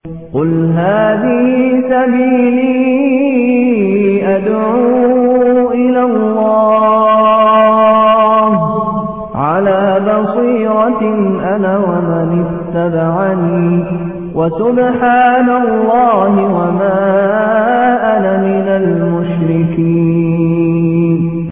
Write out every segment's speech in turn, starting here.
قل هذه سبيلي أدعو إلى الله على بصيرة أنا ومن اتبعني وسبحان الله وما أنا من المشركين.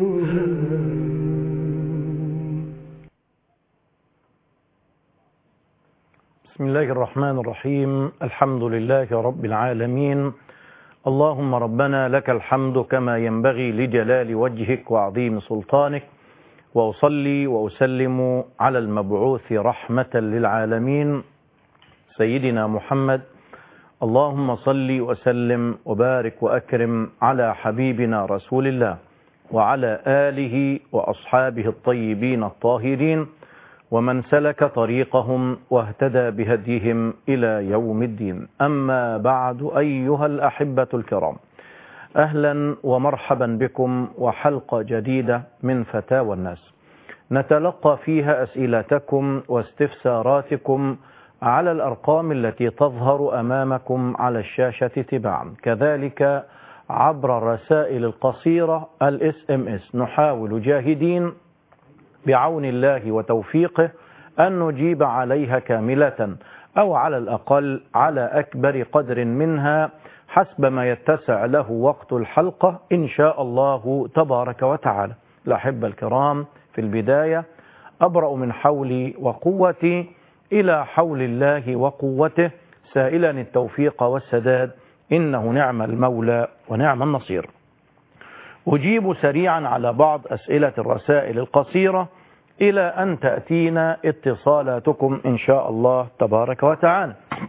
بسم الله الرحمن الرحيم. الحمد لله رب العالمين. اللهم ربنا لك الحمد كما ينبغي لجلال وجهك وعظيم سلطانك، وأصلي وأسلم على المبعوث رحمة للعالمين سيدنا محمد. اللهم صل وسلم وبارك وأكرم على حبيبنا رسول الله وعلى آله وأصحابه الطيبين الطاهرين ومن سلك طريقهم واهتدى بهديهم إلى يوم الدين. أما بعد، أيها الأحبة الكرام، أهلا ومرحبا بكم وحلقة جديدة من فتاوى الناس نتلقى فيها أسئلتكم واستفساراتكم على الأرقام التي تظهر أمامكم على الشاشة تباعا، كذلك عبر الرسائل القصيرة SMS. نحاول جاهدين بعون الله وتوفيقه أن نجيب عليها كاملة أو على الأقل على أكبر قدر منها حسب ما يتسع له وقت الحلقة إن شاء الله تبارك وتعالى. الأحبة الكرام، في البداية أبرأ من حولي وقوتي إلى حول الله وقوته، سائلا التوفيق والسداد، إنه نعم المولى ونعم النصير. أجيب سريعا على بعض أسئلة الرسائل القصيرة إلى أن تأتينا اتصالاتكم إن شاء الله تبارك وتعالى.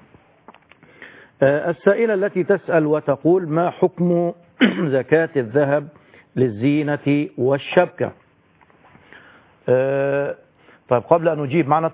السائلة التي تسأل وتقول: ما حكم زكاة الذهب للزينة والشبكة؟ طيب، قبل أن نجيب، معنا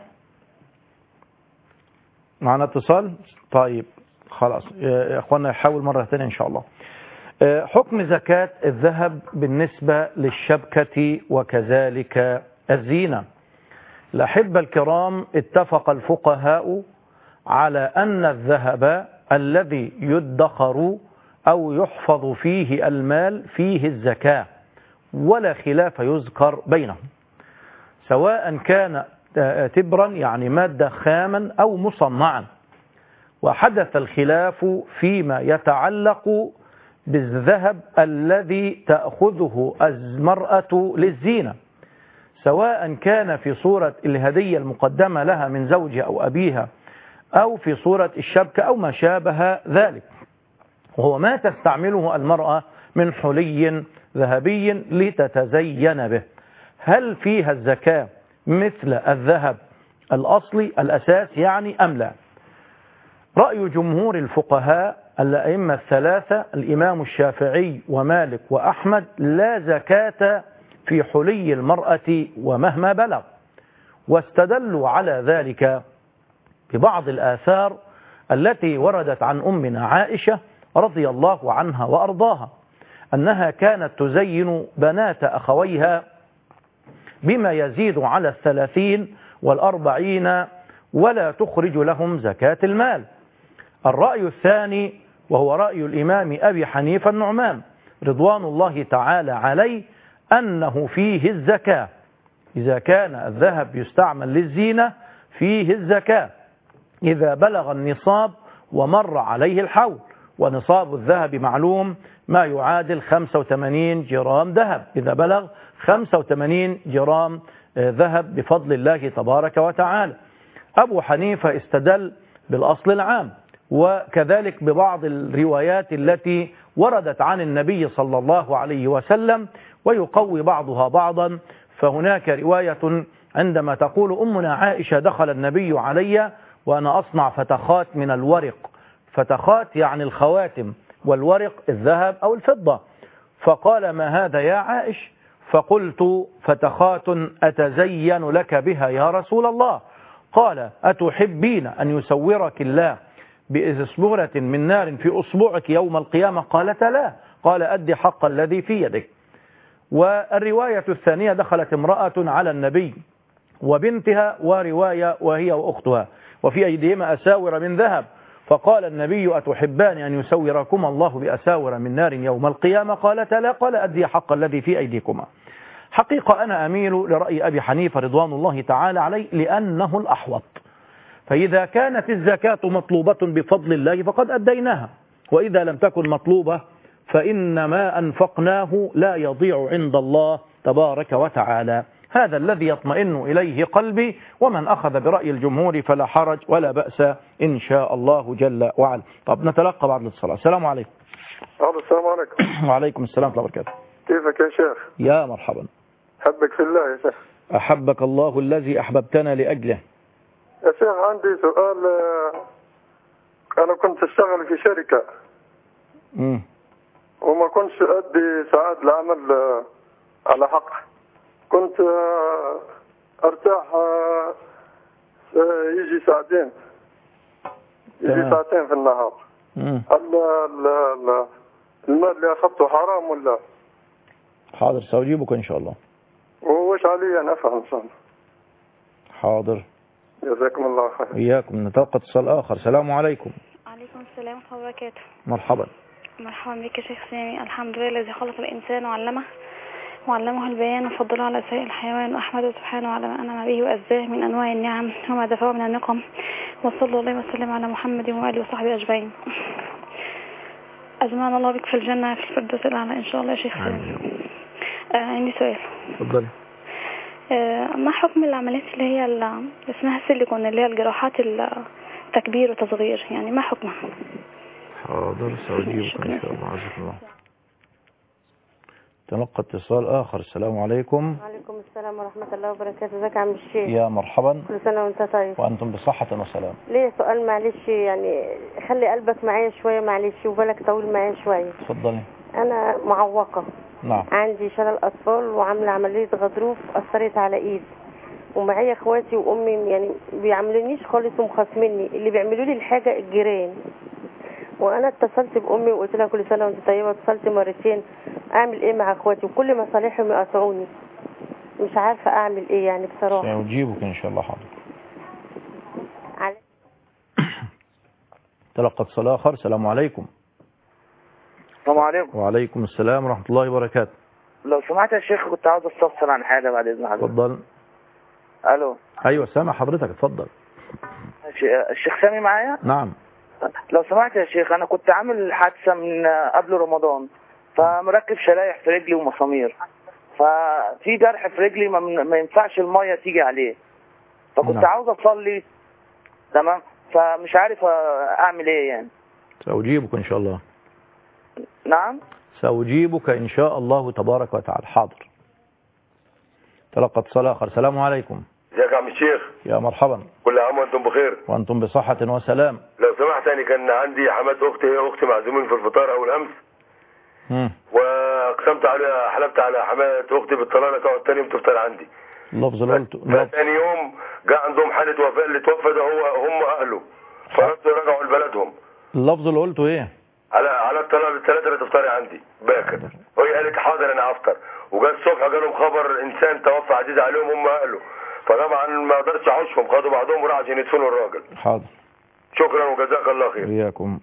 اتصال؟ طيب خلاص يا أخوانا، يحاول مرة ثانية إن شاء الله. حكم زكاة الذهب بالنسبة للشبكة وكذلك الزينة. الأحبة الكرام، اتفق الفقهاء على أن الذهب الذي يدخر أو يحفظ فيه المال فيه الزكاة، ولا خلاف يذكر بينهم، سواء كان تبرا يعني مادة خاما أو مصنعا. وحدث الخلاف فيما يتعلق بالذهب الذي تأخذه المرأة للزينة، سواء كان في صورة الهدية المقدمة لها من زوجها أو أبيها، أو في صورة الشبكة أو ما شابه ذلك، وهو ما تستعمله المرأة من حلي ذهبي لتتزين به. هل فيها الزكاة مثل الذهب الأصلي الأساس يعني أم لا؟ رأي جمهور الفقهاء الأئمة الثلاثة، الإمام الشافعي ومالك وأحمد: لا زكاة في حلي المرأة ومهما بلغ. واستدلوا على ذلك ببعض الآثار التي وردت عن أمنا عائشة رضي الله عنها وأرضاها، أنها كانت تزين بنات أخويها بما يزيد على 30 و40 ولا تخرج لهم زكاة المال. الرأي الثاني وهو رأي الإمام أبي حنيفة النعمان رضوان الله تعالى عليه، أنه فيه الزكاة. إذا كان الذهب يستعمل للزينة فيه الزكاة إذا بلغ النصاب ومر عليه الحول، ونصاب الذهب معلوم ما يعادل 85 جرام ذهب، إذا بلغ 85 جرام ذهب بفضل الله تبارك وتعالى. أبو حنيفة استدل بالأصل العام، وكذلك ببعض الروايات التي وردت عن النبي صلى الله عليه وسلم، ويقوي بعضها بعضا. فهناك رواية عندما تقول أمنا عائشة: دخل النبي علي وأنا أصنع فتخات من الورق. فتخات يعني الخواتم، والورق الذهب أو الفضة. فقال: ما هذا يا عائش؟ فقلت: فتخات أتزين لك بها يا رسول الله. قال: أتحبين أن يسورك الله بإسبغرة من نار في أصبعك يوم القيامة؟ قالت: لا. قال: أدي حق الذي في يدك. والرواية الثانية: دخلت امرأة على النبي وبنتها، ورواية وهي وأختها، وفي أيديهما أساور من ذهب، فقال النبي أتحبان أن يسوركما الله بأساور من نار يوم القيامة؟ قالتا لا. قال أدي حق الذي في أيديكما. حقيقة أنا أميل لرأي أبي حنيفة رضوان الله تعالى عليه لأنه الأحوط. فإذا كانت الزكاة مطلوبة بفضل الله فقد أديناها، وإذا لم تكن مطلوبة فإن ما أنفقناه لا يضيع عند الله تبارك وتعالى. هذا الذي يطمئن إليه قلبي، ومن أخذ برأي الجمهور فلا حرج ولا بأس إن شاء الله جل وعلا. طب نتلقى بعد الصلاة. السلام عليكم. السلام عليكم. وعليكم السلام ورحمة الله وبركاته. كيفك يا شيخ؟ يا مرحبا. أحبك في الله يا شيخ. أحبك الله الذي أحببتنا لأجله. يا شيخ عندي سؤال. أنا كنت أشتغل في شركة وما كنتش أدي ساعات العمل على حق. كنت أرتاح يجي ساعتين في النهار. المال اللي أخذته حرام ولا؟ حاضر سأجيبك إن شاء الله. وش علي أنا أفهم إن شاء الله. حاضر. جزاكم الله خير. إياكم. نتلقى اتصال آخر. السلام عليكم. وعليكم السلام ورحمة الله وبركاته. مرحبا. مرحبا بك يا شيخ سامي. الحمد لله الذي خلق الإنسان وعلمه البيان وفضله على سائر الحيوان، وأحمده سبحانه على ما أنعم به وأزاه من أنواع النعم وما دفعه من النقم، وصلى الله وسلم على محمد وآله وصحبه أجمعين. أجمعنا الله بك في الجنة في الفردوس الأعلى إن شاء الله يا شيخ سامي. عندي سؤال. تفضلي. ما حكم العمليات اللي هي اسمها السيليكون، اللي هي الجراحات التكبير وتصغير، يعني ما حكمها؟ حاضر سأجيبك إن شاء الله. عزكم الله. تلقى اتصال آخر. السلام عليكم. وعليكم السلام ورحمة الله وبركاته. ازيك يا عم الشيخ؟ يا مرحبا. كل سنة وانت طيب. وأنتم بصحة وسلام. ليه سؤال معلش، يعني خلي قلبك معايا شوية معلش وبالك طويل معايا شوية. اتفضلي. أنا معوقة. نعم. عندي شلل أطفال وعاملة عملية غضروف أثرت على إيد، ومعايا اخواتي وأمي يعني بيعملونيش خالص ومخاصميني، اللي بيعملوا لي الحاجة الجيران. وانا اتصلت بامي وقلت لها كل سنه وانت طيبه، اتصلت مرتين. اعمل ايه مع اخواتي وكل مصالحهم يقاطعوني، مش عارفه اعمل ايه يعني بصراحه. سأجيبك ان شاء الله. حاضر. تلقى اتصال اخر. السلام عليكم. السلام عليكم. وعليكم السلام ورحمه الله وبركاته. لو سمعت يا شيخ كنت عاوز استفسر عن حاجه بعد اذن حضرتك. اتفضل. الو. ايوه سامع حضرتك. اتفضل. الشيخ سامي معايا؟ نعم. لو سمعت يا شيخ، انا كنت عامل حادثه من قبل رمضان، فمركب شرايح في رجلي ومسامير، ففي جرح في رجلي ما ينفعش الميه تيجي عليه، فكنت نعم. عاوز اصلي. تمام. فمش عارف اعمل ايه يعني. سأجيبك ان شاء الله. نعم. سأجيبك ان شاء الله تبارك وتعالى. حاضر. تلقى اتصال اخر. السلام عليكم. ازيك يا عم الشيخ؟ يا مرحبا. كل عام وانتم بخير. وانتم بصحة وسلام. لو سمحت، انا كان عندي حمات اختي، هي اختي معزومين في الفطار اول امس، واقسمت على حلفت على حمات اختي بالطلاق تقعد تاني يوم تفطر عندي. اللفظ اللي قلته. ثاني يوم جاء عندهم حالة وفاة، اللي توفى ده هم اهله، فردوا رجعوا لبلدهم. اللفظ اللي قلته ايه؟ على الطلاق بالثلاثة اللي تفطري عندي باكر. وهي قالت حاضر انا افطر، وجاء الصبح جالهم خبر انسان توفى عزيز عليهم هم اهله، فطبعا ما قدرتش احوشهم، خدوا بعضهم وراحوا عشان يدفنوا الراجل. حاضر. شكرا وجزاك الله خير. إياكم.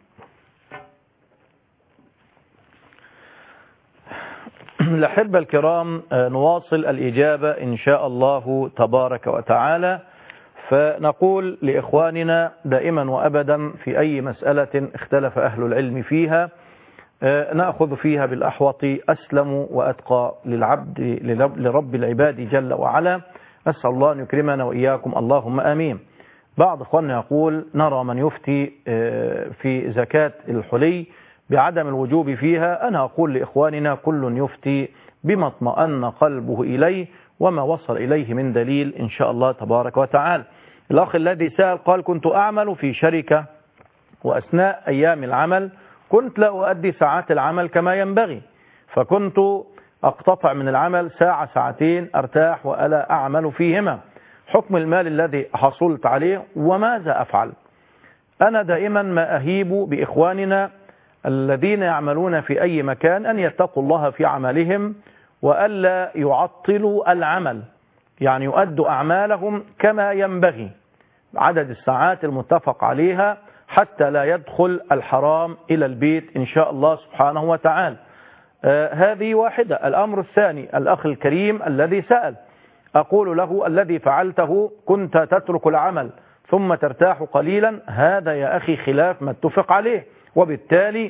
الأحبة الكرام، نواصل الإجابة إن شاء الله تبارك وتعالى. فنقول لإخواننا دائما وأبدا في أي مسألة اختلف أهل العلم فيها نأخذ فيها بالأحوط أسلم وأتقى للعبد لرب العباد جل وعلا. أسأل الله أن يكرمنا وإياكم، اللهم آمين. بعض إخواننا يقول نرى من يفتي في زكاة الحلي بعدم الوجوب فيها. أنا أقول لإخواننا كل يفتي بما اطمأن قلبه إليه وما وصل إليه من دليل إن شاء الله تبارك وتعالى. الأخ الذي سأل قال كنت أعمل في شركة، وأثناء أيام العمل كنت لا أؤدي ساعات العمل كما ينبغي، فكنت أقتطع من العمل ساعة ساعتين أرتاح وألا أعمل فيهما. حكم المال الذي حصلت عليه وماذا أفعل؟ أنا دائما ما أهيب بإخواننا الذين يعملون في أي مكان أن يتقوا الله في عملهم وألا يعطلوا العمل، يعني يؤدوا أعمالهم كما ينبغي، عدد الساعات المتفق عليها حتى لا يدخل الحرام إلى البيت إن شاء الله سبحانه وتعالى. هذه واحدة. الأمر الثاني، الأخ الكريم الذي سأل، أقول له الذي فعلته كنت تترك العمل ثم ترتاح قليلا، هذا يا أخي خلاف ما اتفق عليه، وبالتالي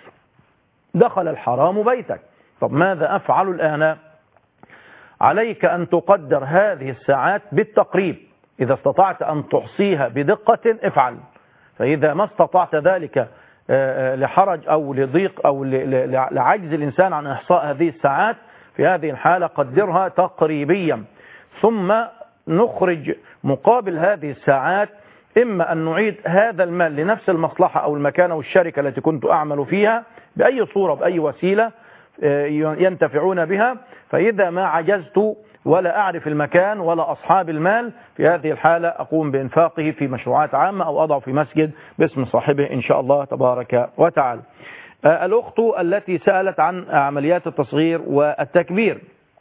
دخل الحرام بيتك. طب ماذا أفعل الآن؟ عليك أن تقدر هذه الساعات بالتقريب، إذا استطعت أن تحصيها بدقة افعل، فإذا ما استطعت ذلك لحرج أو لضيق أو لعجز الإنسان عن إحصاء هذه الساعات، في هذه الحالة قدرها تقريبيا، ثم نخرج مقابل هذه الساعات إما أن نعيد هذا المال لنفس المصلحة أو المكان أو الشركة التي كنت أعمل فيها بأي صورة بأي وسيلة ينتفعون بها، فإذا ما عجزت ولا أعرف المكان ولا أصحاب المال، في هذه الحالة أقوم بإنفاقه في مشروعات عامة أو أضع في مسجد باسم صاحبه إن شاء الله تبارك وتعالى. الأخت التي سألت عن عمليات التصغير والتكبير،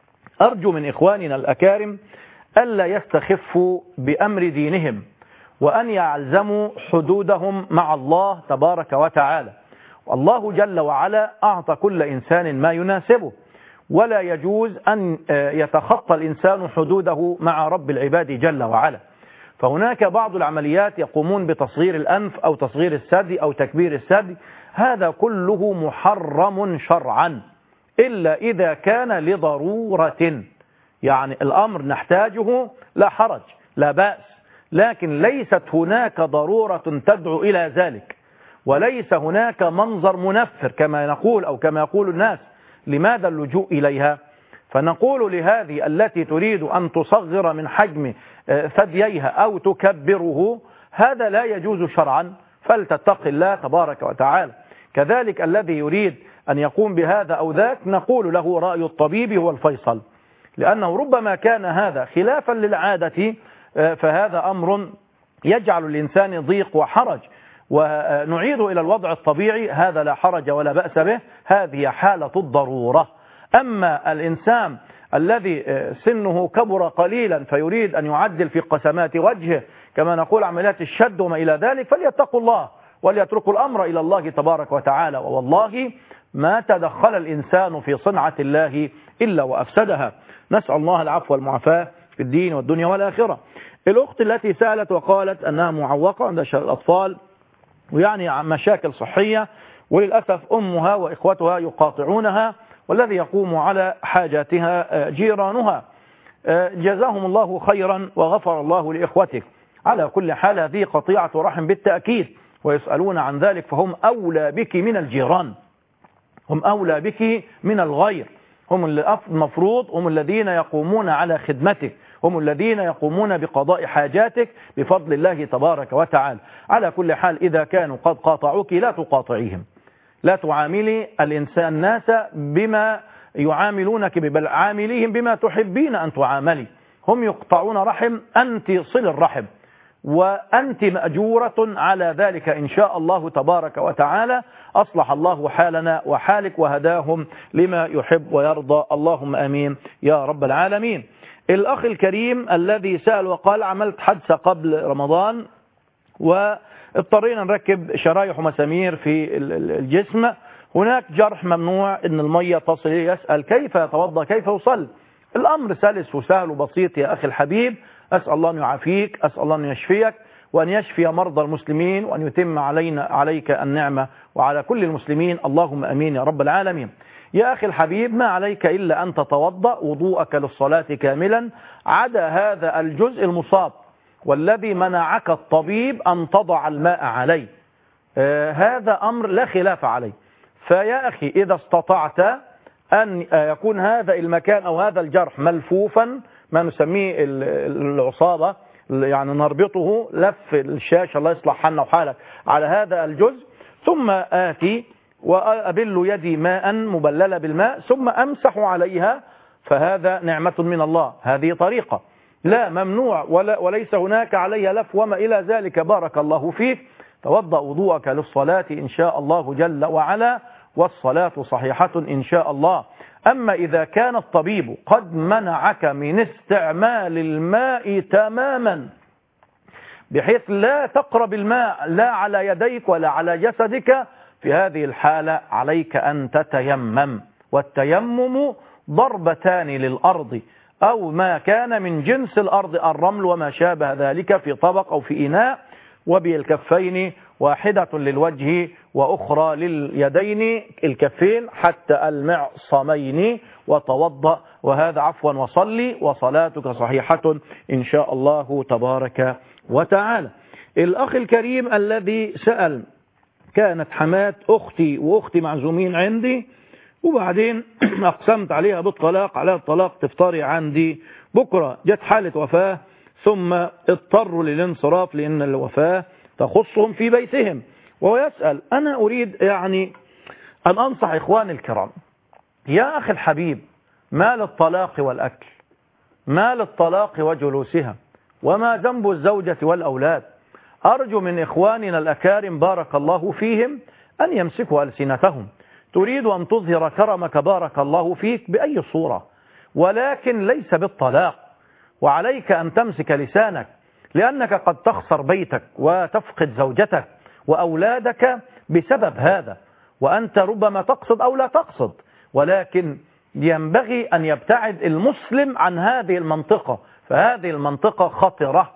أرجو من إخواننا الأكارم ألا يستخفوا بأمر دينهم، وأن يعلزموا حدودهم مع الله تبارك وتعالى. والله جل وعلا أعطى كل إنسان ما يناسبه، ولا يجوز أن يتخطى الإنسان حدوده مع رب العباد جل وعلا. فهناك بعض العمليات يقومون بتصغير الأنف أو تصغير الثدي أو تكبير الثدي، هذا كله محرم شرعا إلا إذا كان لضرورة، يعني الأمر نحتاجه لا حرج لا بأس، لكن ليست هناك ضرورة تدعو إلى ذلك، وليس هناك منظر منفر كما نقول أو كما يقول الناس. لماذا اللجوء إليها؟ فنقول لهذه التي تريد أن تصغر من حجم ثدييها أو تكبره، هذا لا يجوز شرعا، فلتتق الله تبارك وتعالى. كذلك الذي يريد أن يقوم بهذا أو ذاك، نقول له رأي الطبيب هو الفيصل، لأنه ربما كان هذا خلافا للعادة، فهذا أمر يجعل الإنسان ضيق وحرج، ونعيد إلى الوضع الطبيعي، هذا لا حرج ولا بأس به، هذه حالة الضرورة. أما الإنسان الذي سنه كبر قليلا فيريد أن يعدل في قسمات وجهه كما نقول عمليات الشد وما إلى ذلك، فليتقوا الله وليتركوا الأمر إلى الله تبارك وتعالى. والله ما تدخل الإنسان في صنعة الله إلا وأفسدها. نسأل الله العفو والمعافاة في الدين والدنيا والآخرة. الأخت التي سألت وقالت أنها معوقة عند الأطفال ويعني مشاكل صحية، وللأسف أمها وإخوتها يقاطعونها، والذي يقوم على حاجاتها جيرانها، جزاهم الله خيرا وغفر الله لإخوتك. على كل حال هذه قطيعة رحم بالتأكيد، ويسألون عن ذلك، فهم أولى بك من الجيران، هم أولى بك من الغير، هم المفروض هم الذين يقومون على خدمتك، هم الذين يقومون بقضاء حاجاتك بفضل الله تبارك وتعالى. على كل حال إذا كانوا قد قاطعوك لا تقاطعيهم، لا تعاملي الناس بما يعاملونك، بل عامليهم بما تحبين أن تعاملي. هم يقطعون رحم، أنت صل الرحم، وأنت مأجورة على ذلك إن شاء الله تبارك وتعالى. أصلح الله حالنا وحالك وهداهم لما يحب ويرضى، اللهم أمين يا رب العالمين. الأخ الكريم الذي سأل وقال عملت حادثة قبل رمضان واضطرينا نركب شرايح ومسامير في الجسم، هناك جرح ممنوع ان المية تصل، يسأل كيف يتوضأ كيف يصلي؟ الأمر سلس وسهل وبسيط يا أخي الحبيب، أسأل الله أن يعافيك، أسأل الله أن يشفيك وأن يشفي مرضى المسلمين، وأن يتم عليك النعمة وعلى كل المسلمين، اللهم أمين يا رب العالمين. يا أخي الحبيب ما عليك إلا أن تتوضأ وضوءك للصلاة كاملا، عدا هذا الجزء المصاب والذي منعك الطبيب أن تضع الماء عليه، هذا أمر لا خلاف عليه. فيا أخي إذا استطعت أن يكون هذا المكان أو هذا الجرح ملفوفا، ما نسميه العصابة، يعني نربطه لف الشاشة، الله يصلح حالنا وحالك، على هذا الجزء، ثم آتي وأبل يدي ماء مبللة بالماء ثم أمسح عليها، فهذا نعمة من الله. هذه طريقة لا ممنوع وليس هناك عليها لف وما إلى ذلك، بارك الله فيك. توضأ وضوءك للصلاة إن شاء الله جل وعلا، والصلاة صحيحة إن شاء الله. أما إذا كان الطبيب قد منعك من استعمال الماء تماما، بحيث لا تقرب الماء لا على يديك ولا على جسدك. في هذه الحالة عليك أن تتيمم، والتيمم ضربتان للأرض أو ما كان من جنس الأرض، الرمل وما شابه ذلك، في طبق أو في إناء، وبالكفين، واحدة للوجه وأخرى لليدين الكفين حتى المعصمين، وتوضأ وهذا عفوا وصلي وصلاتك صحيحة إن شاء الله تبارك وتعالى. الأخ الكريم الذي سأل، كانت حماة أختي وأختي معزومين عندي، وبعدين أقسمت عليها بالطلاق، على الطلاق تفطري عندي بكرة، جت حالة وفاة ثم اضطروا للانصراف لأن الوفاة تخصهم في بيتهم. وهو يسأل، أنا أريد يعني أن أنصح إخواني الكرام، يا أخي الحبيب، ما للطلاق والأكل، ما للطلاق وجلوسها، وما ذنب الزوجة والأولاد؟ أرجو من إخواننا الأكارم بارك الله فيهم أن يمسكوا ألسنتهم. تريد أن تظهر كرمك بارك الله فيك بأي صورة، ولكن ليس بالطلاق. وعليك أن تمسك لسانك، لأنك قد تخسر بيتك وتفقد زوجتك وأولادك بسبب هذا، وأنت ربما تقصد أو لا تقصد، ولكن ينبغي أن يبتعد المسلم عن هذه المنطقة، فهذه المنطقة خطرة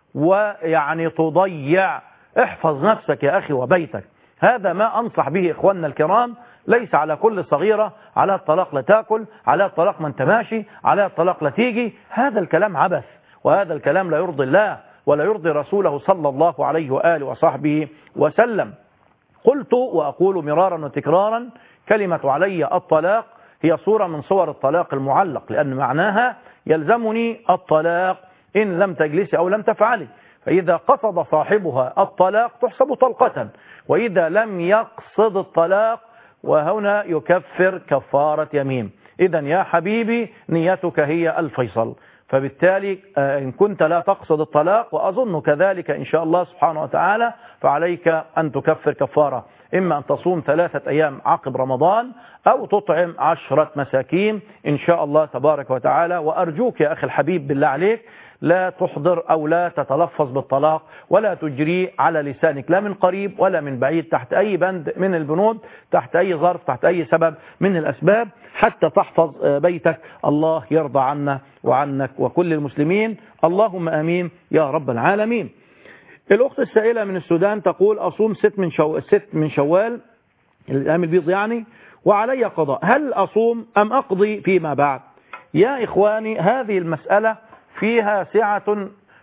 ويعني تضيع. احفظ نفسك يا أخي وبيتك. هذا ما أنصح به إخواننا الكرام. ليس على كل صغيرة على الطلاق لا تأكل، على الطلاق ما انت ماشي، على الطلاق لا تيجي. هذا الكلام عبث، وهذا الكلام لا يرضي الله ولا يرضي رسوله صلى الله عليه وآله وصحبه وسلم. قلت وأقول مرارا وتكرارا، كلمة علي الطلاق هي صورة من صور الطلاق المعلق، لأن معناها يلزمني الطلاق إن لم تجلسي أو لم تفعلي. فإذا قصد صاحبها الطلاق تحسب طلقة، وإذا لم يقصد الطلاق وهنا يكفر كفارة يمين. إذا يا حبيبي نيتك هي الفيصل. فبالتالي إن كنت لا تقصد الطلاق، وأظن كذلك إن شاء الله سبحانه وتعالى، فعليك أن تكفر كفارة، إما أن تصوم 3 أيام عقب رمضان أو تطعم 10 مساكين إن شاء الله تبارك وتعالى. وأرجوك يا أخي الحبيب بالله عليك لا تحضر أو لا تتلفظ بالطلاق ولا تجري على لسانك، لا من قريب ولا من بعيد، تحت أي بند من البنود، تحت أي ظرف، تحت أي سبب من الأسباب، حتى تحفظ بيتك. الله يرضى عنا وعنك وكل المسلمين، اللهم آمين يا رب العالمين. الأخت السائلة من السودان تقول، أصوم 6 من شوال، الأيام البيض يعني، وعلي قضاء، هل أصوم أم أقضي فيما بعد؟ يا إخواني، هذه المسألة فيها سعة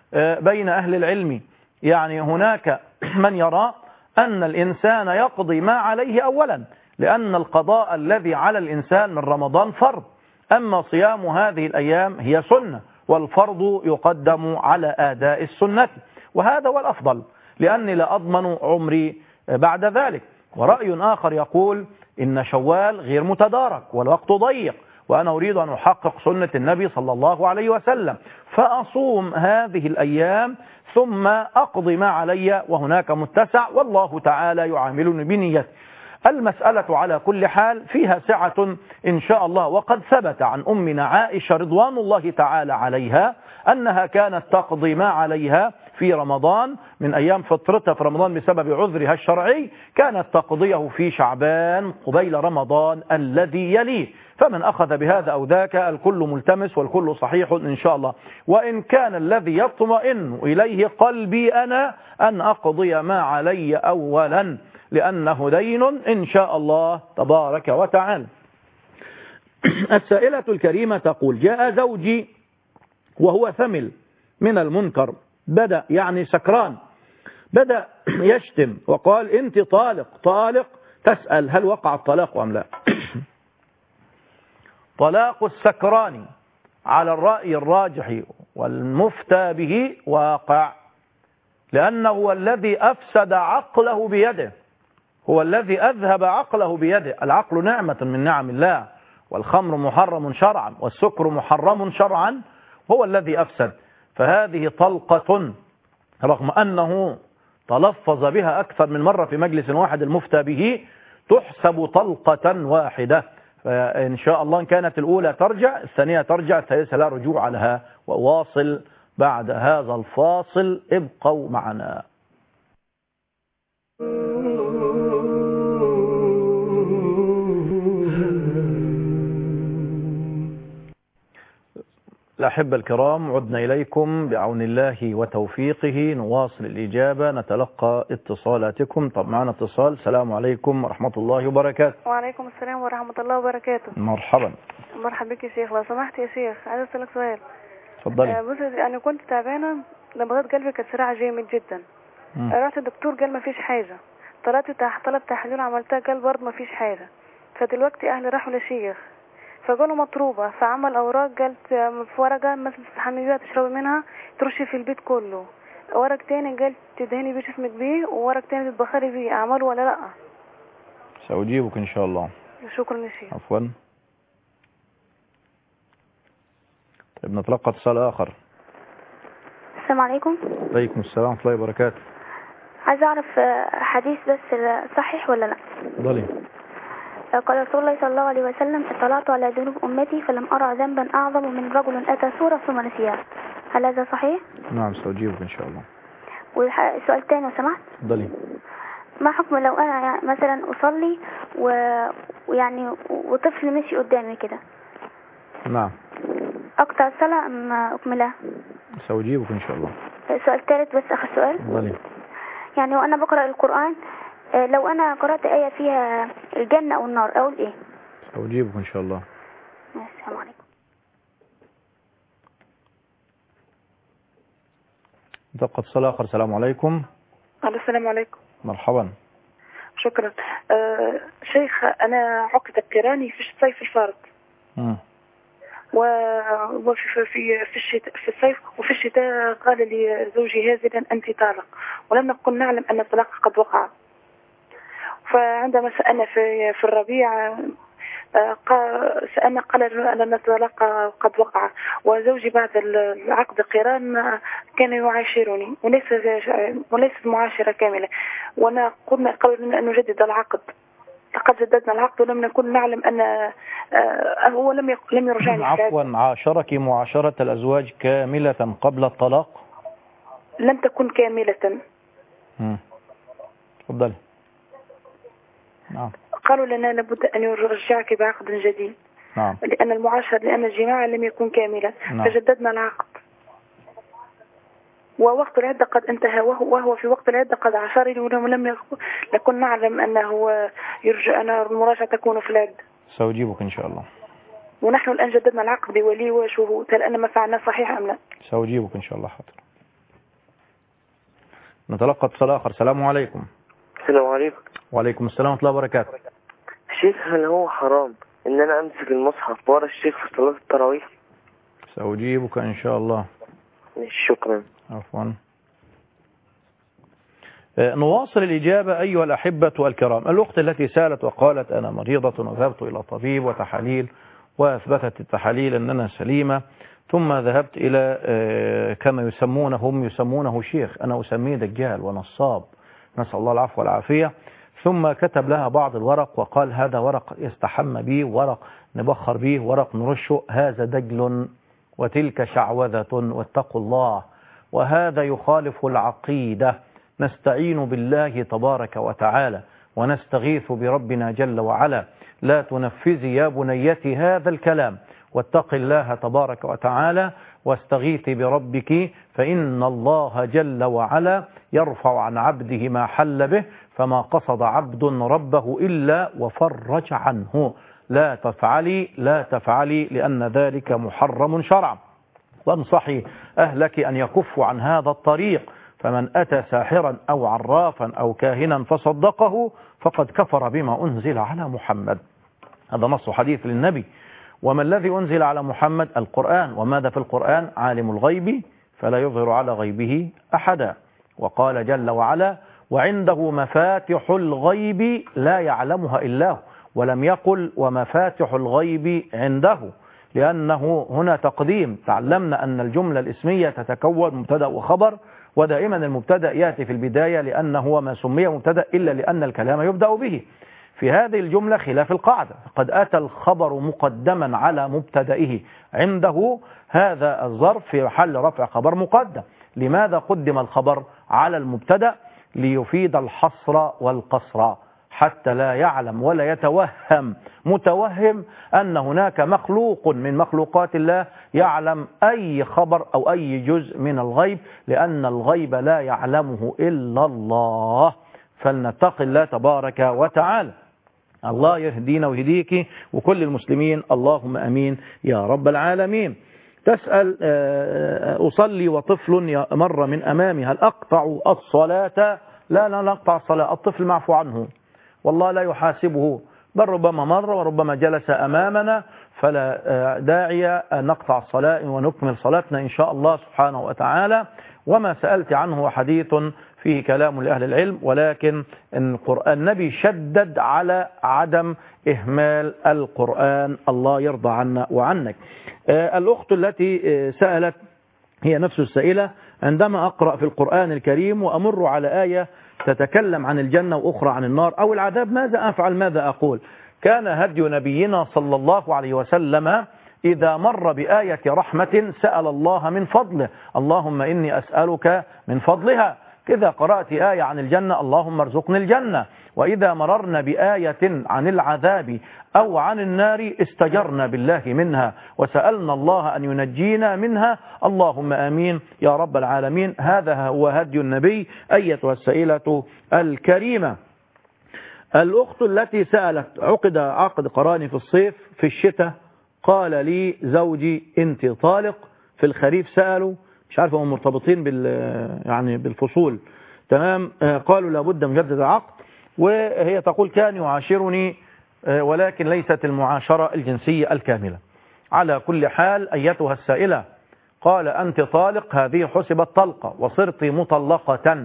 بين أهل العلم. يعني هناك من يرى أن الإنسان يقضي ما عليه أولا، لأن القضاء الذي على الإنسان من رمضان فرض، أما صيام هذه الأيام هي سنة، والفرض يقدم على أداء السنة، وهذا هو الأفضل، لأني لا أضمن عمري بعد ذلك. ورأي آخر يقول إن شوال غير متدارك والوقت ضيق، وأنا أريد أن أحقق سنة النبي صلى الله عليه وسلم، فأصوم هذه الأيام ثم أقضي ما علي، وهناك متسع، والله تعالى يعاملني بنية. المسألة على كل حال فيها سعة إن شاء الله. وقد ثبت عن أمنا عائشة رضوان الله تعالى عليها أنها كانت تقضي ما عليها في رمضان من أيام فطرتها في رمضان بسبب عذرها الشرعي، كانت تقضيه في شعبان قبيل رمضان الذي يليه. فمن أخذ بهذا أو ذاك الكل ملتمس والكل صحيح إن شاء الله. وإن كان الذي يطمئن إليه قلبي أنا أن أقضي ما علي أولا، لأنه دين إن شاء الله تبارك وتعالى. السائلة الكريمة تقول، جاء زوجي وهو ثمل من المنكر، بدأ يعني سكران، بدأ يشتم وقال أنت طالق. تسأل هل وقع الطلاق أم لا؟ طلاق السكران على الرأي الراجح والمفتى به واقع، لأنه هو الذي أفسد عقله بيده، هو الذي أذهب عقله بيده. العقل نعمة من نعم الله، والخمر محرم شرعا والسكر محرم شرعا، هو الذي أفسد. فهذه طلقة رغم أنه تلفظ بها أكثر من مرة في مجلس واحد المفتى به، تحسب طلقة واحدة. فإن شاء الله إن كانت الأولى ترجع، الثانية ترجع، الثالثة لا رجوع لها. وواصل بعد هذا الفاصل. ابقوا معنا. الأحبة الكرام، عدنا إليكم بعون الله وتوفيقه، نواصل الإجابة، نتلقى اتصالاتكم. طب معنا اتصال. السلام عليكم ورحمة الله وبركاته. وعليكم السلام ورحمة الله وبركاته. مرحبا. مرحبا بك يا شيخ. لو سمحت يا شيخ عايز أسألك سؤال. اتفضلي. بص أنا كنت تعبانة، نبضات قلبي كانت سريعة جامد جدا. رحت الدكتور قال ما فيش حاجة، طلب تحاليل عملتها قال برضه ما فيش حاجة. فدلوقتي أهلي راحوا لشيخ فقالوا مطروبة، فعمل أوراق قالت في ورقة مثلا تستحمي بيها تشربي منها ترشي في البيت كله، ورق تاني قالت تدهني بيه جسمك بيه، وورق تاني تتبخري بيه، أعمله ولا لأ؟ سأجيبك إن شاء الله. شكرا يا شيخ. عفوا. طيب نتلقى اتصال آخر. السلام عليكم. عليكم السلام ورحمة الله وبركاته. عايز أعرف حديث بس صحيح ولا لا؟ اتفضلي. قال رسول الله صلى الله عليه وسلم: اطلعت على ذنوب أمتي فلم أرى ذنبا أعظم من رجل أتى سورة ثم نسيها. هل هذا صحيح؟ نعم سأجيبك إن شاء الله. وسؤال تاني لو سمحت. اتفضلي. ما حكم لو أنا مثلا أصلي ويعني وطفل مشي قدامي كده؟ نعم. أقطع الصلاة أم أكملها؟ سأجيبك إن شاء الله. سؤال ثالث بس آخر سؤال. اتفضلي. يعني وأنا بقرأ القرآن لو أنا قرأت آية فيها الجنة أو النار أقول إيه؟ سأجيبك إن شاء الله. السلام عليكم. دقة اتصال آخر. السلام عليكم. السلام عليكم. مرحبا. شكرا. شيخ أنا عقد قراني في الصيف الفارط. وفي في الشتاء في الصيف وفي الشتاء قال لي زوجي هازلا أنت طالق، ولم نكن نعلم أن الطلاق قد وقع. فعندما سألنا في الربيع سألنا قال أن الطلاق قد وقع، وزوجي بعد العقد قران كان يعاشرني وليست معاشرة كاملة، وأنا قلنا قبل أن نجدد العقد. لقد جددنا العقد ولم نكن نعلم أن هو لم يرجعني. عفوا، عاشرك معاشرة الأزواج كاملة قبل الطلاق؟ لم تكن كاملة. تفضل. نعم. قالوا لنا لابد أن يرجعك بعقد جديد. نعم. لأن الجماع لم يكن كاملا. نعم. فجددنا العقد ووقت العدة قد انتهى، وهو في وقت العدة قد عاشرني ولم نكن نعلم أنه يرجع أن المراجعة تكون في العدة. سأجيبك إن شاء الله. ونحن الآن جددنا العقد بولي وشهود، هل أن ما فعلنا صحيح أم لا؟ سأجيبك إن شاء الله. حاضر. نتلقى اتصال آخر. السلام عليكم. السلام عليكم. وعليكم السلام ورحمة الله وبركاته. شيخ هل هو حرام ان انا امسك المصحف ورا الشيخ في صلاة التراويح؟ سأجيبك ان شاء الله. شكرا. عفوا. نواصل الإجابة أيها الأحبة الكرام. الأخت التي سألت وقالت أنا مريضة وذهبت إلى طبيب وتحاليل وأثبتت التحاليل أننا سليمة، ثم ذهبت إلى كما يسمونه شيخ، أنا أسميه دجال ونصاب، نسأل الله العفو والعافية. ثم كتب لها بعض الورق وقال هذا ورق يستحمى به، ورق نبخر به، ورق نرشه، هذا دجل وتلك شعوذة واتقوا الله، وهذا يخالف العقيدة. نستعين بالله تبارك وتعالى ونستغيث بربنا جل وعلا. لا تنفذي يا بنيتي هذا الكلام، واتق الله تبارك وتعالى واستغيثي بربك، فإن الله جل وعلا يرفع عن عبده ما حل به، فما قصد عبد ربه إلا وفرج عنه. لا تفعلي لأن ذلك محرم شرعا. وانصحي أهلك أن يكفوا عن هذا الطريق، فمن أتى ساحرا أو عرافا أو كاهنا فصدقه فقد كفر بما أنزل على محمد. هذا نص حديث للنبي. وما الذي أنزل على محمد؟ القرآن. وماذا في القرآن؟ عالم الغيب فلا يظهر على غيبه أحدا. وقال جل وعلا وعنده مفاتح الغيب لا يعلمها إلا هو، ولم يقل ومفاتح الغيب عنده، لأنه هنا تقديم. تعلمنا أن الجملة الاسمية تتكون مبتدأ وخبر، ودائما المبتدأ يأتي في البداية لأنه هو ما سمي مبتدأ إلا لأن الكلام يبدأ به. في هذه الجملة خلاف القاعدة، قد أتى الخبر مقدما على مبتدئه عنده، هذا الظرف في محل رفع خبر مقدم. لماذا قدم الخبر على المبتدأ؟ ليفيد الحصر والقصر، حتى لا يعلم ولا يتوهم متوهم أن هناك مخلوق من مخلوقات الله يعلم أي خبر أو أي جزء من الغيب، لأن الغيب لا يعلمه إلا الله. فلنتق الله تبارك وتعالى. الله يهدينا ويهديك وكل المسلمين، اللهم أمين يا رب العالمين. تسأل أصلي وطفل مر من أمامي، هل أقطع الصلاة؟ لا نقطع الصلاة، الطفل معفو عنه والله لا يحاسبه، بل ربما مر وربما جلس أمامنا، فلا داعي أن نقطع الصلاة ونكمل صلاتنا إن شاء الله سبحانه وتعالى. وما سألت عنه حديث فيه كلام لأهل العلم، ولكن النبي شدد على عدم إهمال القرآن، الله يرضى عنا وعنك. الأخت التي سألت هي نفس السائلة، عندما أقرأ في القرآن الكريم وأمر على آية تتكلم عن الجنة وأخرى عن النار أو العذاب، ماذا أفعل؟ ماذا أقول؟ كان هدي نبينا صلى الله عليه وسلم إذا مر بآية رحمة سأل الله من فضله، اللهم إني أسألك من فضلها. إذا قرأت آية عن الجنة اللهم ارزقني الجنة. وإذا مررنا بآية عن العذاب أو عن النار استجرنا بالله منها وسألنا الله أن ينجينا منها، اللهم آمين يا رب العالمين. هذا هو هدي النبي أيتها السائلة الكريمة. الأخت التي سألت عقد عقد قراني في الصيف في الشتاء، قال لي زوجي أنت طالق. في الخريف سألوا، مش عارف هم مرتبطين يعني بالفصول، تمام، قالوا لابد مجدد العقد. وهي تقول كان يعاشرني ولكن ليست المعاشرة الجنسية الكاملة. على كل حال أيتها السائلة، قال أنت طالق، هذه حسبت طلقة وصرت مطلقة.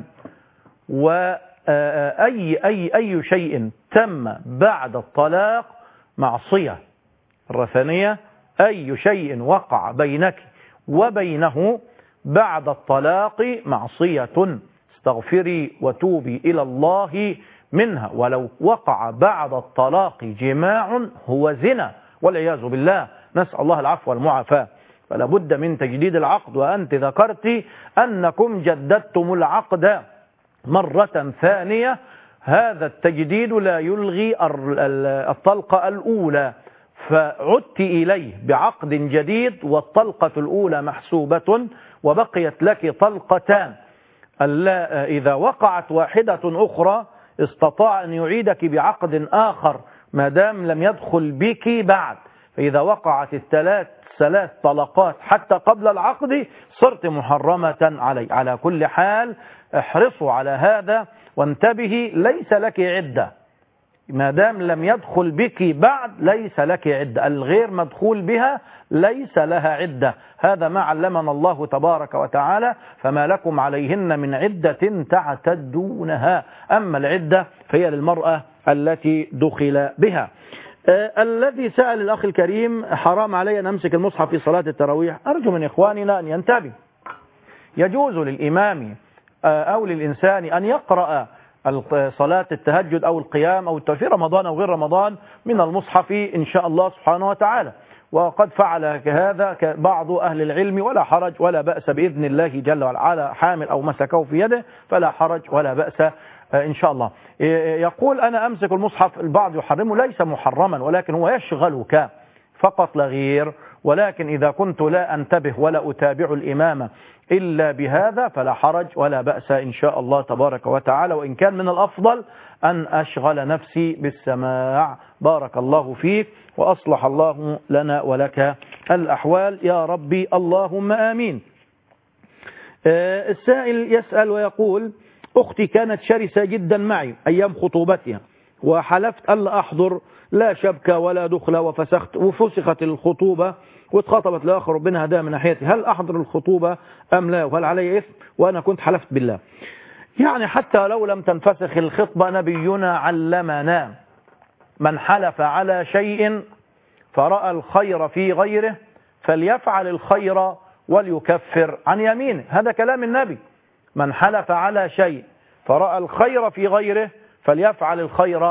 وأي شيء تم بعد الطلاق معصية. الرثانية، أي شيء وقع بينك وبينه بعد الطلاق معصية، استغفري وتوبي إلى الله منها. ولو وقع بعد الطلاق جماع هو زنا والعياذ بالله، نسأل الله العفو والمعافاة. فلا بد من تجديد العقد. وأنت ذكرت أنكم جددتم العقد مرة ثانية، هذا التجديد لا يلغي الطلقة الأولى، فعدت إليه بعقد جديد والطلقة الأولى محسوبة وبقيت لك طلقتان. إذا وقعت واحدة أخرى استطاع أن يعيدك بعقد آخر ما دام لم يدخل بك بعد. فإذا وقعت ثلاث طلقات حتى قبل العقد صرت محرمة علي. على كل حال احرصوا على هذا وانتبهي، ليس لك عدة ما دام لم يدخل بك بعد، ليس لك عدة. الغير مدخول بها ليس لها عدة، هذا ما علمنا الله تبارك وتعالى. فما لكم عليهن من عدة تعتدونها، أما العدة فهي للمرأة التي دخل بها. الذي سأل الأخ الكريم حرام علي أن أمسك المصحف في صلاة التراويح، أرجو من إخواننا أن ينتبه. يجوز للإمام أو للإنسان أن يقرأ صلاة التهجد أو القيام أو في رمضان أو غير رمضان من المصحف إن شاء الله سبحانه وتعالى، وقد فعل هذا بعض أهل العلم، ولا حرج ولا بأس بإذن الله جل وعلا. حامل أو مسكه في يده فلا حرج ولا بأس إن شاء الله. يقول أنا أمسك المصحف، البعض يحرمه، ليس محرما ولكن هو يشغلك فقط لا غير. ولكن إذا كنت لا أنتبه ولا أتابع الإمام إلا بهذا فلا حرج ولا بأس إن شاء الله تبارك وتعالى، وإن كان من الأفضل أن أشغل نفسي بالسماع. بارك الله فيك وأصلح الله لنا ولك الأحوال يا ربي، اللهم آمين. السائل يسأل ويقول أختي كانت شرسة جدا معي أيام خطوبتها، وحلفت ألا أحضر لا شبكة ولا دخلة، وفسخت الخطوبة واتخطبت لآخر، ربنا هداها من ناحيتي، هل أحضر الخطوبة أم لا، وهل علي إثم؟ وأنا كنت حلفت بالله. يعني حتى لو لم تنفسخ الخطبة نبينا علمنا من حلف على شيء فرأى الخير في غيره فليفعل الخير وليكفر عن يمينه، هذا كلام النبي. من حلف على شيء فرأى الخير في غيره فليفعل الخير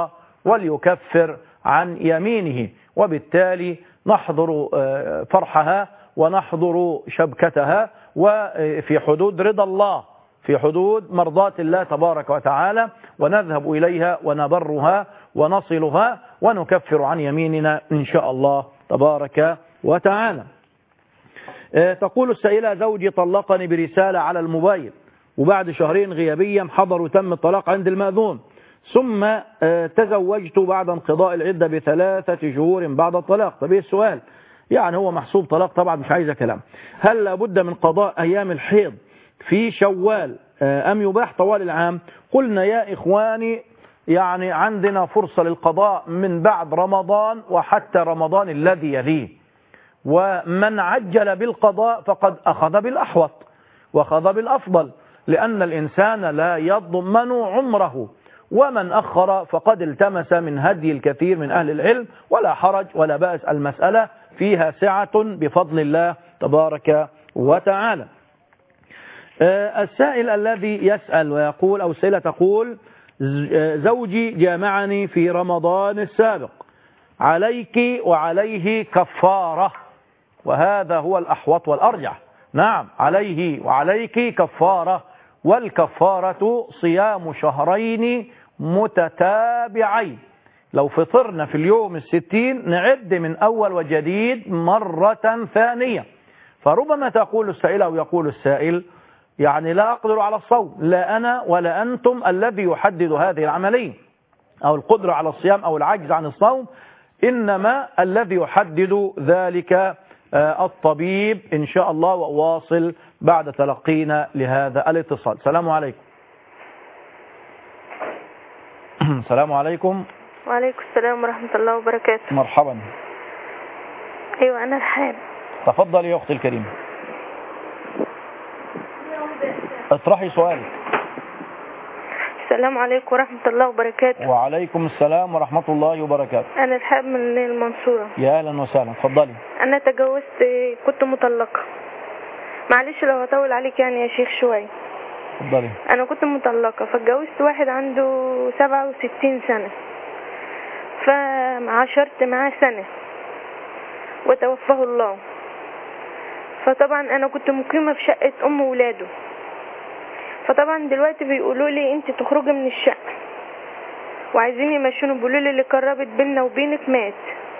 وليكفر عن يمينه، وبالتالي نحضر فرحها ونحضر شبكتها، وفي حدود رضا الله، في حدود مرضاة الله تبارك وتعالى، ونذهب إليها ونبرها ونصلها ونكفر عن يميننا إن شاء الله تبارك وتعالى. تقول السائلة: زوجي طلقني برسالة على الموبايل، وبعد شهرين غيابيا حضر تم الطلاق عند المأذون، ثم تزوجت بعد انقضاء العدة ب3 شهور بعد الطلاق. طب ايه السؤال؟ يعني هو محسوب طلاق طبعا، مش عايزة كلام. هل لابد من قضاء أيام الحيض في شوال أم يباح طوال العام؟ قلنا يا إخواني يعني عندنا فرصة للقضاء من بعد رمضان وحتى رمضان الذي يليه، ومن عجل بالقضاء فقد أخذ بالأحوط وأخذ بالأفضل، لأن الإنسان لا يضمن عمره، ومن أخر فقد التمس من هدي الكثير من أهل العلم، ولا حرج ولا بأس، المسألة فيها سعة بفضل الله تبارك وتعالى. السائل الذي يسأل ويقول، أو السائلة تقول: زوجي جامعني في رمضان السابق، عليك وعليه كفارة، وهذا هو الأحوط والأرجح. نعم، عليه وعليك كفارة، والكفارة صيام شهرين متتابعين. لو فطرنا في اليوم 60 نعد من أول وجديد مرة ثانية. فربما تقول السائلة أو يقول السائل: يعني لا أقدر على الصوم، لا أنا ولا أنتم الذي يحدد هذه العملية أو القدرة على الصيام أو العجز عن الصوم، إنما الذي يحدد ذلك الطبيب إن شاء الله. وواصل بعد تلقينا لهذا الاتصال. السلام عليكم. السلام عليكم. وعليكم السلام ورحمة الله وبركاته. مرحبا. أيوة أنا الحاب. تفضل يا أختي الكريمة، اطرحي سؤالك. السلام عليكم ورحمة الله وبركاته. وعليكم السلام ورحمة الله وبركاته. أنا الحاب من المنصورة. يا أهلا وسهلا، اتفضلي. أنا تجوزت، كنت مطلقة. معلش لو هطول عليك يعني يا شيخ شوية. اتفضلي. أنا كنت مطلقة، فاتجوزت واحد عنده 67 سنة، فعاشرت معاه سنة وتوفاه الله. فطبعا أنا كنت مقيمة في شقة أم ولاده، فطبعا دلوقتي بيقولوا لي انت تخرجي من الشقة وعايزين يمشوني، بيقولوا لي اللي قربت بيننا وبينك مات،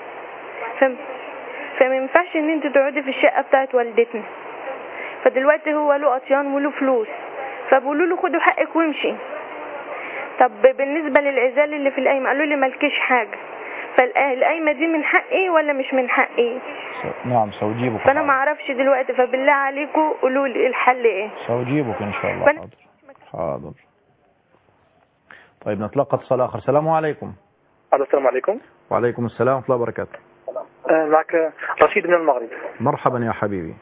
فما ينفعش ان انت تقعدي في الشقة بتاعت والدتنا. فدلوقتي هو له اطيان وله فلوس، فبيقولوا له خدوا حقك وامشي. طب بالنسبة للعزال اللي في القايمة قالوا لي مالكيش حاجة، فالقايمة دي من حقي ولا مش من حقي؟ نعم سأجيبك. فأنا ما اعرفش دلوقتي، فبالله عليكم قولوا لي الحل ايه. سأجيبك إن شاء الله. حاضر حاضر. طيب نتلقى اتصال آخر. السلام عليكم. السلام عليكم. وعليكم السلام ورحمة الله وبركاته. معك رشيد من المغرب. مرحبا يا حبيبي.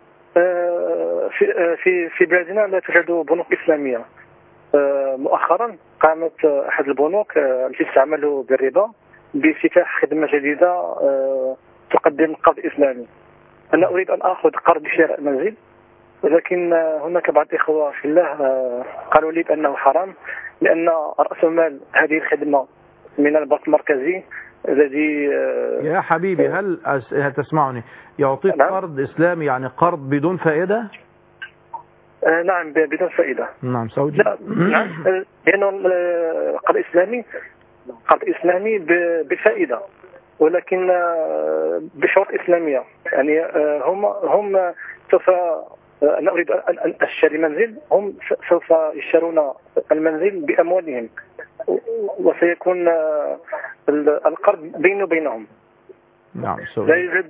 في بلادنا لا توجد بنوك إسلامية. مؤخرا قامت أحد البنوك التي تستعمل بالربا بافتتاح خدمة جديدة تقدم قرض إسلامي. أنا أريد أن أخذ قرض لشراء منزل، ولكن هناك بعض الإخوة في الله قالوا لي بأنه حرام، لأن رأس مال هذه الخدمة من البنك المركزي الذي يا حبيبي هل تسمعني؟ يعطيك نعم. قرض إسلامي يعني قرض بدون فائدة؟ نعم بدون فائدة. نعم سوجي. نعم لأنه قرض إسلامي بفائدة، ولكن بشروط إسلامية. يعني هم سوف، أنا أريد أن أشتري منزل، هم سوف يشترون المنزل بأموالهم، وسيكون القرض بيني وبينهم. نعم لا يوجد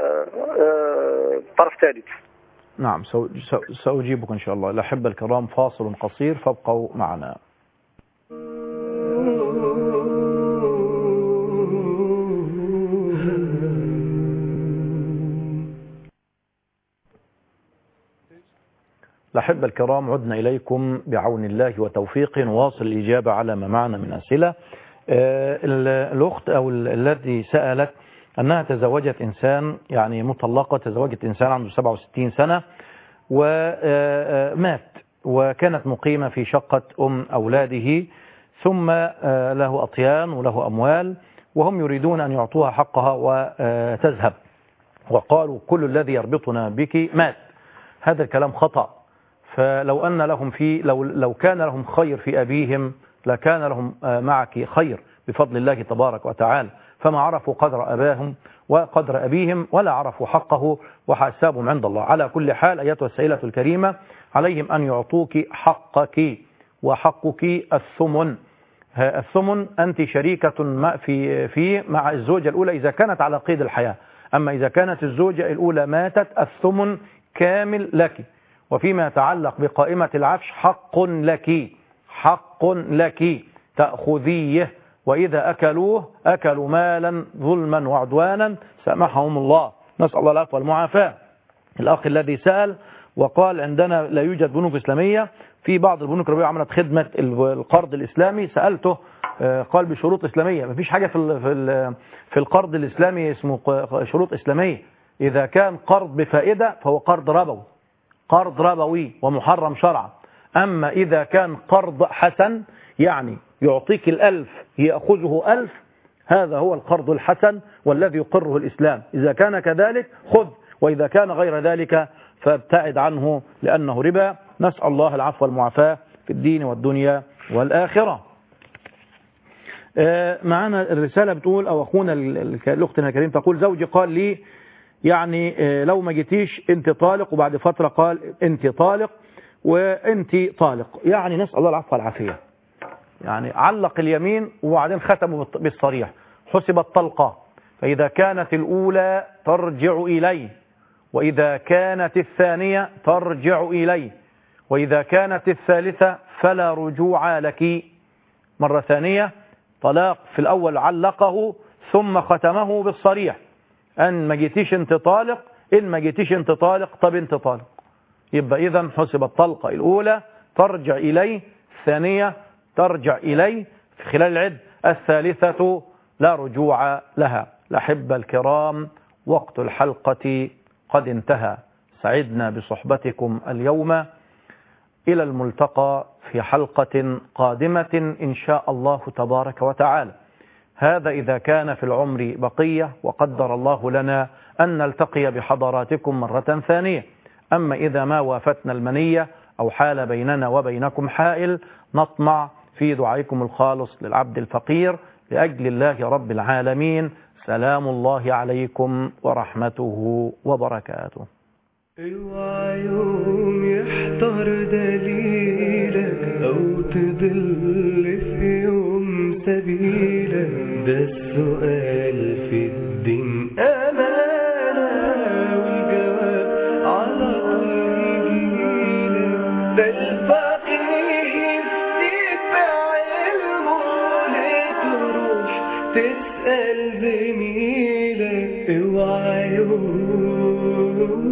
طرف ثالث. نعم سأجيبك إن شاء الله. الأحبة الكرام فاصل قصير فابقوا معنا. الأحبة الكرام عدنا إليكم بعون الله وتوفيقه، نواصل الإجابة على ما معنا من أسئلة. الأخت أو التي سألت أنها تزوجت إنسان، يعني مطلقة، تزوجت إنسان عنده 67 سنة ومات، وكانت مقيمة في شقة أم أولاده، ثم له أطيان وله أموال، وهم يريدون أن يعطوها حقها وتذهب، وقالوا كل الذي يربطنا بك مات. هذا الكلام خطأ. فلو أن لهم لو كان لهم خير في أبيهم لكان لهم معك خير بفضل الله تبارك وتعالى، فما عرفوا قدر أباهم وقدر أبيهم ولا عرفوا حقه وحسابهم عند الله. على كل حال أيتها السائلة الكريمة، عليهم أن يعطوك حقك، وحقك الثمن. الثمن أنت شريكة في مع الزوجة الأولى إذا كانت على قيد الحياة، أما إذا كانت الزوجة الأولى ماتت الثمن كامل لك. وفيما يتعلق بقائمة العفش حق لك تأخذيه، وإذا أكلوا مالا ظلما وعدوانا سامحهم الله، نسأل الله العفو والمعافاة. الأخ الذي سأل وقال عندنا لا يوجد بنوك إسلامية، في بعض البنوك الربوية عملت خدمة القرض الإسلامي، سألته قال بشروط إسلامية. مفيش حاجة في القرض الإسلامي اسمه شروط إسلامية. إذا كان قرض بفائدة فهو قرض ربوي ومحرم شرعا. أما إذا كان قرض حسن يعني يعطيك 1000 يأخذه 1000، هذا هو القرض الحسن والذي يقره الإسلام. إذا كان كذلك خذ، وإذا كان غير ذلك فابتعد عنه لأنه ربا. نسأل الله العفو والمعافاة في الدين والدنيا والآخرة. معنا الرسالة بتقول، أو أخونا الأختنا الكريم تقول: زوجي قال لي يعني لو ما جيتيش أنت طالق، وبعد فترة قال أنت طالق وأنت طالق. يعني نسأل الله العفو والعافية. يعني علق اليمين وبعدين ختمه بالصريح، حسبت طلقة. فإذا كانت الأولى ترجع إليه، وإذا كانت الثانية ترجع إليه، وإذا كانت الثالثة فلا رجوع لك. مرة ثانية طلاق، في الأول علقه ثم ختمه بالصريح، أن ما جيتيش أنت طالق، إن ما جيتيش أنت طالق طب أنت طالق. يبقى إذن حسب الطلقة الأولى ترجع إليه، الثانية ترجع إليه في خلال العد، الثالثة لا رجوع لها. الأحبة الكرام، وقت الحلقة قد انتهى. سعدنا بصحبتكم اليوم، إلى الملتقى في حلقة قادمة إن شاء الله تبارك وتعالى. هذا إذا كان في العمر بقية وقدر الله لنا أن نلتقي بحضراتكم مرة ثانية. أما إذا ما وافتنا المنية أو حال بيننا وبينكم حائل، نطمع في دعائكم الخالص للعبد الفقير لأجل الله رب العالمين. سلام الله عليكم ورحمته وبركاته. اوعى يوم يحضر دليلك أو تضل في يوم سبيلك، ده السؤال في الدين أمانة والجواب على طول يجيلك. ده الفقيه يتبع علمه لتروح تسأل زميلك. اوعى يوم